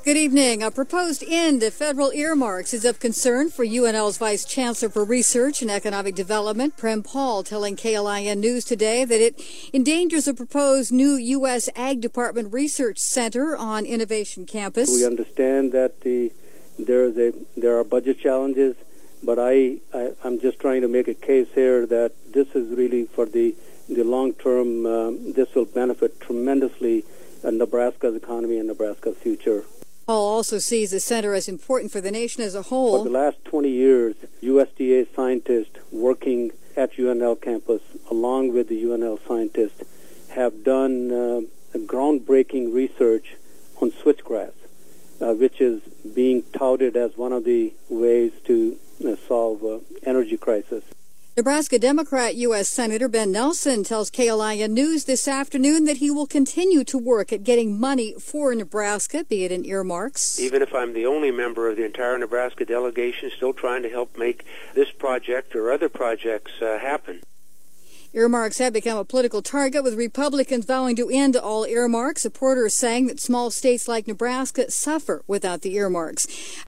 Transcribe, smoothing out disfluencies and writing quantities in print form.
Good evening. A proposed end to federal earmarks is of concern for UNL's Vice Chancellor for Research and Economic Development, Prem Paul, telling KLIN News today that it endangers a proposed new U.S. Ag Department Research Center on Innovation Campus. We understand that there are budget challenges, but I'm just trying to make a case here that this is really for the long term. This will benefit tremendously Nebraska's economy and Nebraska's future. Paul also sees the center as important for the nation as a whole. For the last 20 years, USDA scientists working at UNL campus, along with the UNL scientists, have done groundbreaking research on switchgrass, which is being touted as one of the ways to solve energy crisis. Nebraska Democrat U.S. Senator Ben Nelson tells KLIN News this afternoon that he will continue to work at getting money for Nebraska, be it in earmarks. Even if I'm the only member of the entire Nebraska delegation, still trying to help make this project or other projects happen. Earmarks have become a political target, with Republicans vowing to end all earmarks. Supporters saying that small states like Nebraska suffer without the earmarks.